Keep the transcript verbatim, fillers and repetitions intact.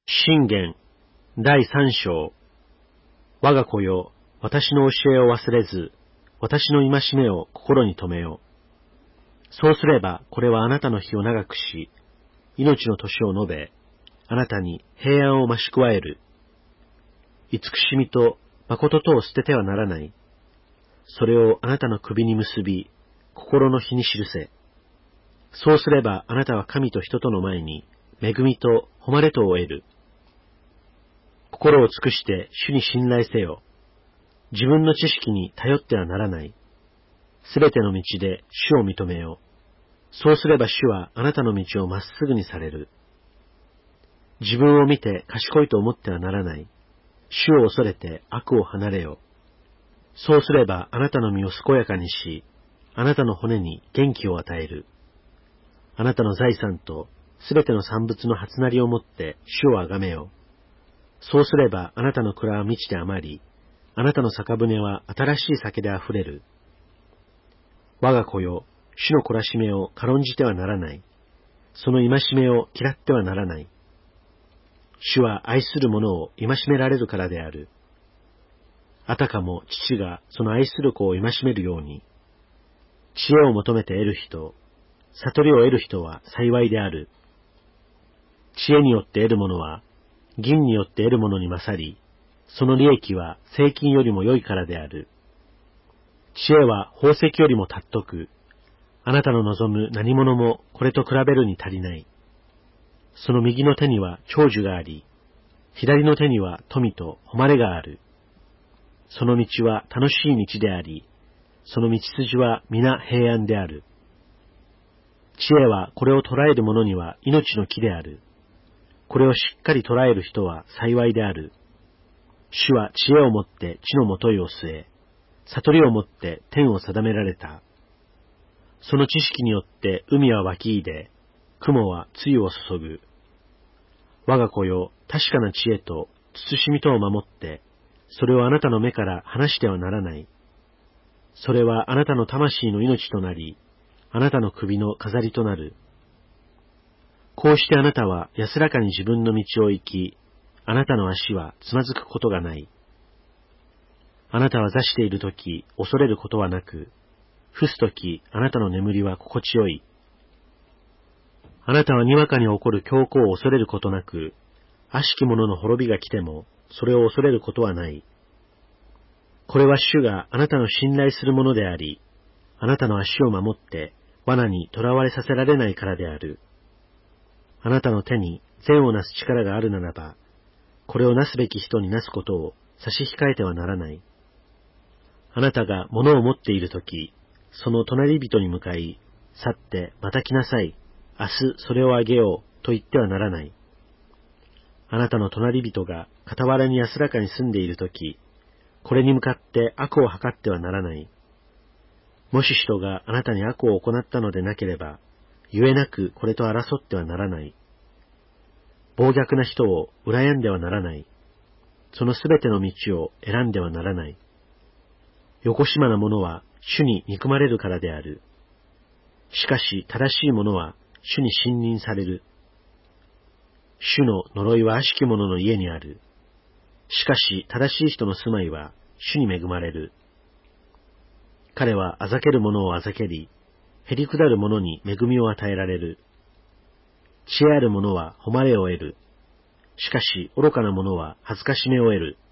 箴言だいさん章。我が子よ、私の教えを忘れず、私の戒めを心に留めよう。そうすれば、これはあなたの日を長くし、命の年を述べ、あなたに平安を増し加える。慈しみと誠とを捨ててはならない。それをあなたの首に結び、心の日に記せ。そうすれば、あなたは神と人との前に、恵みと誉れとを得る。心を尽くして主に信頼せよ。自分の知識に頼ってはならない。すべての道で主を認めよう。そうすれば主はあなたの道をまっすぐにされる。自分を見て賢いと思ってはならない。主を恐れて悪を離れよ。そうすればあなたの身を健やかにし、あなたの骨に元気を与える。あなたの財産とすべての産物の初なりをもって主をあがめよう。そうすればあなたの蔵は満ちて余り、あなたの酒舟は新しい酒であふれる。我が子よ、主の懲らしめを軽んじてはならない。その戒めを嫌ってはならない。主は愛する者を戒められるからである。あたかも父がその愛する子を戒めるように、知恵を求めて得る人、悟りを得る人は幸いである。知恵によって得るものは、銀によって得るものに勝り、その利益は精金よりも良いからである。知恵は宝石よりも尊く、あなたの望む何物もこれと比べるに足りない。その右の手には長寿があり、左の手には富と誉れがある。その道は楽しい道であり、その道筋は皆平安である。知恵はこれを捉える者には命の木である。これをしっかり捉える人は幸いである。主は知恵をもって地のもといを据え、悟りをもって天を定められた。その知識によって海は湧き出で、雲は露を注ぐ。我が子よ、確かな知恵と慎みとを守って、それをあなたの目から離してはならない。それはあなたの魂の命となり、あなたの首の飾りとなる。こうしてあなたは安らかに自分の道を行き、あなたの足はつまずくことがない。あなたは座しているとき恐れることはなく、伏すときあなたの眠りは心地よい。あなたはにわかに起こる凶行を恐れることなく、悪しき者の滅びが来ても、それを恐れることはない。これは主があなたの信頼するものであり、あなたの足を守って罠に囚われさせられないからである。あなたの手に善をなす力があるならば、これをなすべき人になすことを差し控えてはならない。あなたが物を持っているとき、その隣人に向かい、去ってまた来なさい、明日それをあげようと言ってはならない。あなたの隣人が傍らに安らかに住んでいるとき、これに向かって悪を図ってはならない。もし人があなたに悪を行ったのでなければ、ゆえなくこれと争ってはならない。暴虐な人を羨んではならない。そのすべての道を選んではならない。よこしまな者は主に憎まれるからである。しかし正しい者は主に信任される。主の呪いは悪しき者の家にある。しかし正しい人の住まいは主に恵まれる。彼はあざける者をあざけり、へりくだる者に恵みを与えられる。知恵ある者は誉れを得る。しかし愚かな者は恥ずかしめを得る。